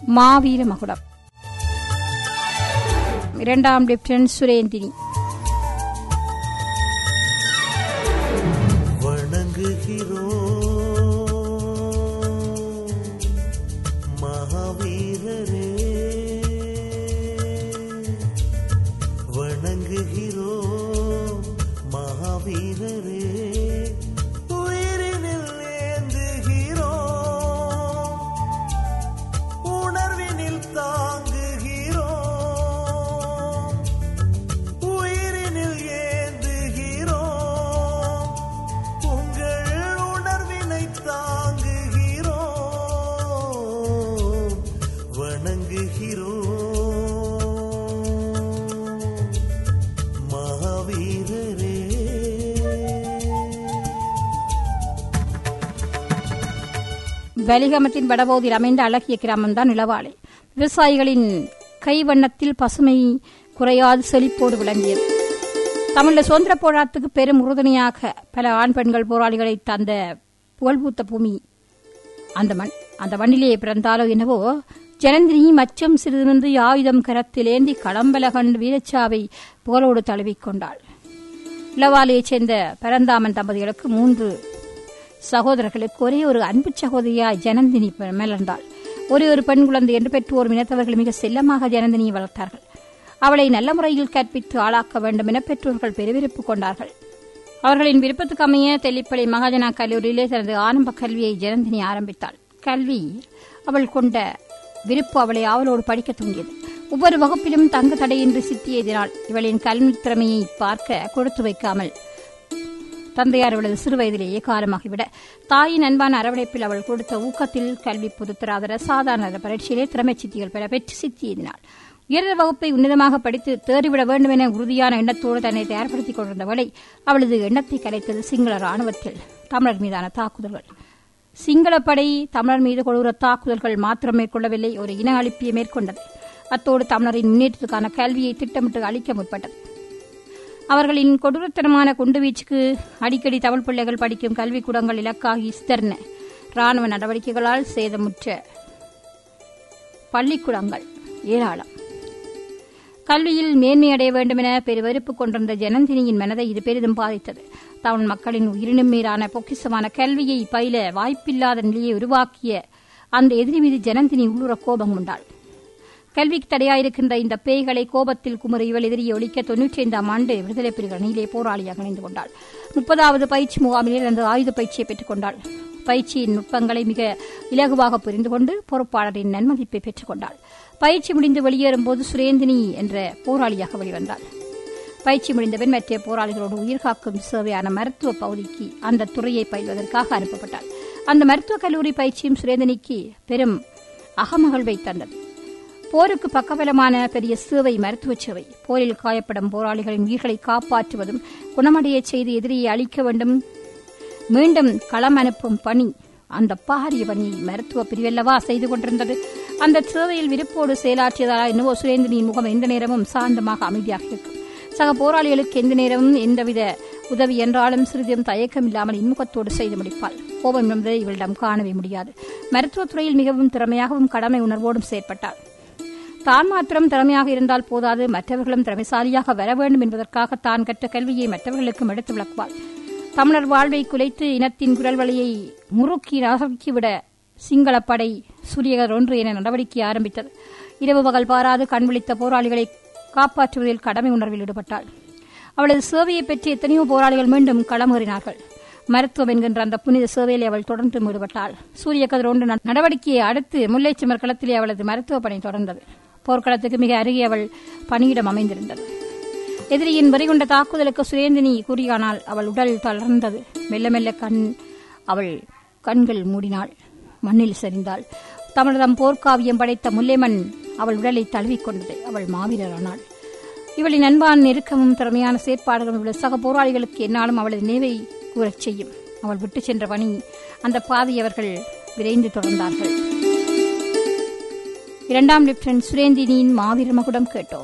மாவீர மகுடம். இரண்டாம் லெப்டினன்ட் சுரேந்தினி. மகாவீரரே வணங்குகிறோ, மகாவீரரே உயிரினில் ஏந்துகிறோ, உணர்வினில் தாங்குகிறோ, உயிரினில் ஏந்துகிறோ, உங்கள் உணர்வினை தாங்குகிறோ, வணங்குகிறோ மகாவீரரே. வலிகமத்தின் வடபகுதியில் அமைந்த அழகிய கிராமம்தான் இளவாலை. விவசாயிகளின் கைவண்ணத்தில் பசுமை குறையாது செழிப்போடு விளங்கியது. தமிழ் சுதந்திர போராட்டத்துக்கு பெரும் உறுதுணையாக பல ஆண் பெண்கள் போராளிகளை தந்த புகழ்பூத்த பூமி அந்த மண். அந்த மண்ணிலே பிறந்தாலோ என்னவோ ஜனந்தினி மச்சம் சிறிது ஆயுதம் கரத்திலேந்தி களம்பல கண்டு வீரச்சாவை புகழோடு தழுவிக்கொண்டாள். இளவாலையைச் சேர்ந்த பரந்தாமன் தம்பதிகளுக்கு 3 சகோதரர்களுக்கு ஒரே ஒரு அன்பு சகோதரியாய் ஜனந்தினி மலர்ந்தாள். ஒரு பெண் குழந்தை என்று பெற்றோர் இனத்தவர்கள் மிக செல்லமாக ஜனந்தினியை வளர்த்தார்கள். அவளை நல்ல முறையில் கற்பித்து ஆளாக்க வேண்டும் என பெற்றோர்கள் பெருவிருப்பு கொண்டார்கள். அவர்களின் விருப்பத்துக்கு அமைய தெல்லிப்பளை மகாஜனா கல்லூரியிலே தனது ஆரம்ப கல்வியை ஜனந்தினி ஆரம்பித்தாள். கல்வி அவள் கொண்ட விருப்பு அவளை ஆவலோடு படிக்க தூண்டியது. ஒவ்வொரு வகுப்பிலும் தங்கு தடையின்றி சித்தியதினால் இவளின் கல்வி திறமையை பார்க்க கொடுத்து வைக்காமல் தந்தையார் அவளது சிறு வயதிலேயே காலமாகிவிட தாயின் அன்பான அரவணைப்பில் அவள் கொடுத்த ஊக்கத்தில் கல்வி பொதுத்தராதர சாதாரண பரீட்சையிலே திறமை சித்திகள் பெற பெற்று சித்தியதினாள் உயர்ந்த வகுப்பை உன்னதமாக படித்து தேறிவிட வேண்டும் என உறுதியான எண்ணத்தோடு தன்னை தயார்படுத்திக் கொண்டிருந்தவளை அவளது எண்ணத்தை கலைத்தது சிங்கள ராணுவத்தில் தமிழர் மீதான தாக்குதல்கள். சிங்களப்படை தமிழர் மீது கொடூர தாக்குதல்கள் மாத்திரம் மேற்கொள்ளவில்லை, ஒரு இன அழிப்பை மேற்கொண்டது. அத்தோடு தமிழரின் முன்னேற்றத்துக்கான கல்வியை திட்டமிட்டு அளிக்க முற்பட்டது. அவர்களின் கொடூரத்தனமான குண்டுவீச்சுக்கு அடிக்கடி தமிழ் பிள்ளைகள் படிக்கும் கல்விக்கூடங்கள் இலக்காகி சிதறின. ராணுவ நடவடிக்கைகளால் சேதமுற்ற பள்ளிக்கூடங்கள் ஏராளம். கல்வியில் மேன்மையடைய வேண்டும் என பெருவெறுப்பு கொண்டிருந்த ஜனந்தினியின் மனதை இது பெரிதும் பாதித்தது. தமிழ் மக்களின் உயிரினும் மீதான பொக்கிசமான கல்வியை பயில வாய்ப்பில்லாத நிலையை உருவாக்கிய அந்த எதிரி மீது ஜனந்தினி உள்ளுற கோபம் உண்டாள். கல்விக்கு தடையாயிருக்கின்ற இந்த பேய்களை கோபத்தில் குமரி இவள் எதிரியை ஒழிக்க 95ஆம் ஆண்டு விடுதலை புலிகள் அணியிலே போராளியாக இணைந்து கொண்டாள். 30வது பயிற்சி முகாமிலே அந்த ஆயுத பயிற்சியை பெற்றுக் கொண்டாள். பயிற்சியின் நுட்பங்களை மிக இலகுவாக புரிந்து கொண்டு பொறுப்பாளரின் நன்மதிப்பை பெற்றுக் கொண்டாள். பயிற்சி முடிந்து வெளியேறும் போது சுரேந்தினி என்ற போராளியாக வெளிவந்தாள். பயிற்சி முடிந்தபின் மற்ற போராளிகளோடு உயிர்காக்கும் சேவையான மருத்துவ பகுதிக்கு அந்த துறையை பயில்வதற்காக அனுப்பப்பட்டாள். அந்த மருத்துவக் கல்லூரி பயிற்சியும் சுரேந்தினிக்கு பெரும் அகமகிழ்வை தந்தது. போருக்கு பக்கபலமான பெரிய சேவை மருத்துவ சேவை. போரில் காயப்படும் போராளிகளின் உயிர்களை காப்பாற்றுவதும் குணமடைய செய்து எதிரியை அழிக்க வேண்டும், மீண்டும் களம் அனுப்பும் பணி, அந்த பாரிய பணியை மருத்துவ பிரிவல்லவா செய்து கொண்டிருந்தது. அந்த சேவையில் விருப்போடு செயலாற்றியதால் என்னவோ சுரேந்தினியின் முகம் எந்த நேரமும் சாந்தமாக அமைதியாக இருக்கும். சக போராளிகளுக்கு எந்த நேரமும் எந்தவித உதவி என்றாலும் சிறிதும் தயக்கம் இல்லாமல் இன்முகத்தோடு செய்து முடிப்பாள். கோபம் என்பதை இவளிடம் காணவே முடியாது. மருத்துவத்துறையில் மிகவும் திறமையாகவும் கடமை உணர்வோடும் செயற்பட்டாள். தான் மாத்திரம் திறமையாக இருந்தால் போதாது, மற்றவர்களும் திறமைசாலியாக வர வேண்டும் என்பதற்காக தான் கற்ற கல்வியை மற்றவர்களுக்கும் எடுத்து விளக்குவாள். தமிழர் வாழ்வை குலைத்து இனத்தின் குரல் வழியை முறுக்கி நசுக்கிவிட சிங்களப்படை சூரியகர் 1 என நடவடிக்கை ஆரம்பித்தது. இரவு பகல் பாராது கண் விழித்த போராளிகளை காப்பாற்றுவதில் கடமை உணர்வில் ஈடுபட்டாள். அவளது சேவையை பெற்று எத்தனையோ போராளிகள் மீண்டும் களமேறினார்கள். மருத்துவம் என்கின்ற அந்த புனித சேவையில் அவள் தொடர்ந்து ஈடுபட்டாள். சூரியகர் 1 நடவடிக்கையை அடுத்து முல்லைச்சிமர் களத்திலே அவளது மருத்துவ பணி தொடர்ந்தது. போர்க்களத்துக்கு மிக அருகே அவள் பணியிடம் அமைந்திருந்தது. எதிரியின் வரிகொண்ட தாக்குதலுக்கு சுரேந்தினி கூறியானால் அவள் உடல் தளர்ந்தது. மெல்ல மெல்ல அவள் கண்கள் மூடினாள், மண்ணில் சரிந்தாள். தமிழகம் போர்க்காவியம் படைத்த முல்லைமண் அவள் உடலை தழுவிக்கொண்டது. அவள் மாவீரரானாள். இவளின் அன்பான நெருக்கமும் திறமையான செயற்பாடுகளும் இவளது சக போராளிகளுக்கு என்னாலும் அவளது நினைவை கூறச் செய்யும். அவள் விட்டு சென்ற பணி, அந்த பாதையை அவர்கள் விரைந்து தொடர்ந்தார்கள். 2ஆம் லெப்டினன்ட் சுரேந்தினியின் மாவீர மகுடம் கேட்டோம்.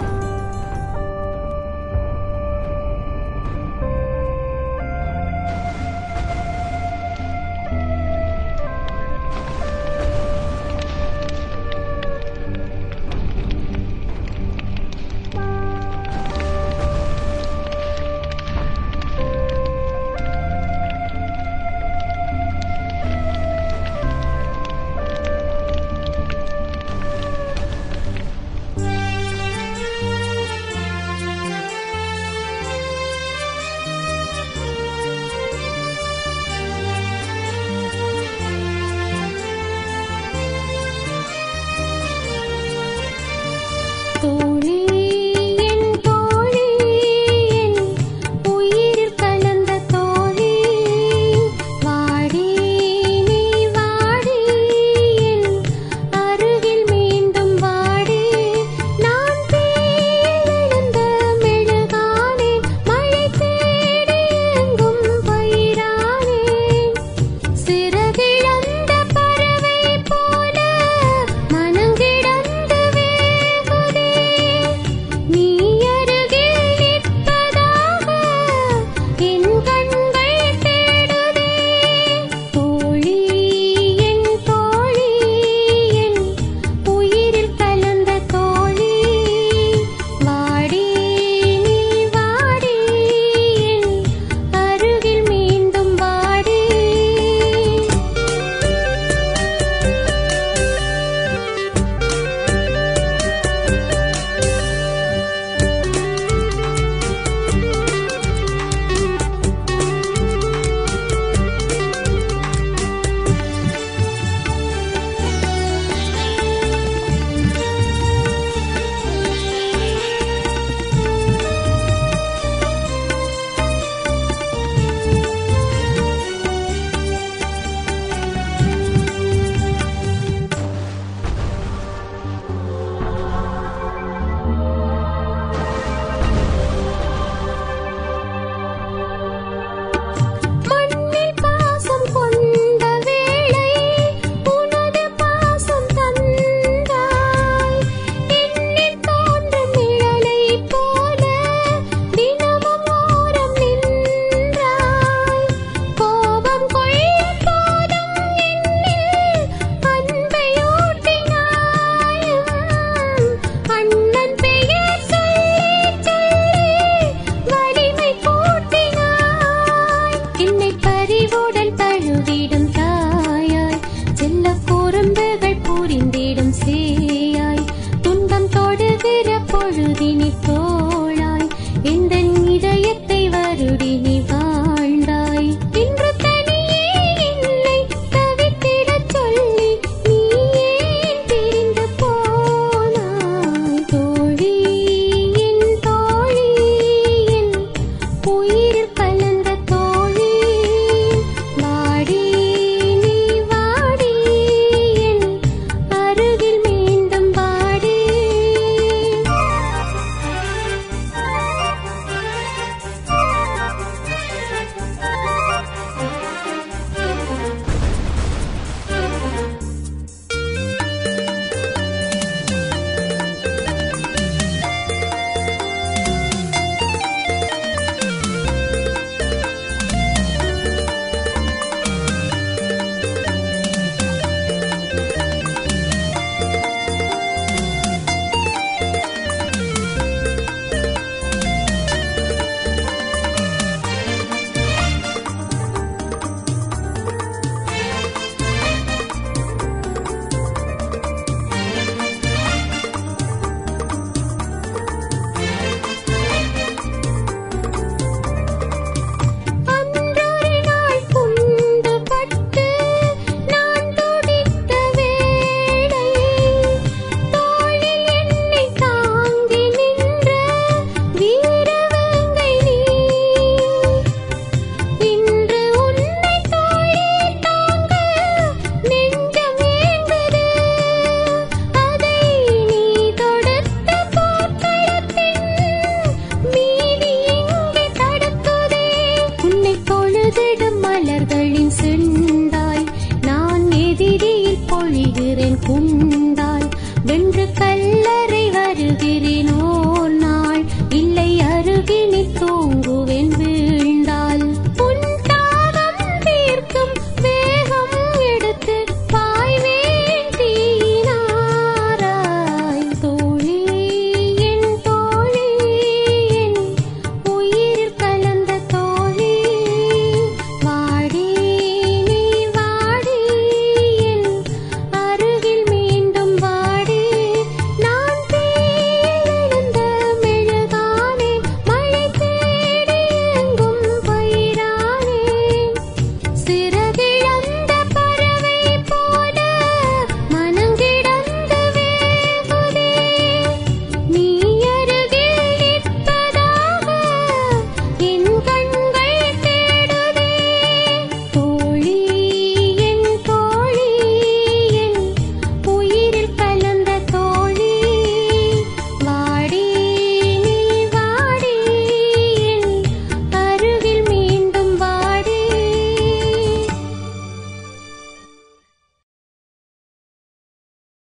பொழிகிறேன் குந்தாய் வென்று கல்லறை வருகிறேன்.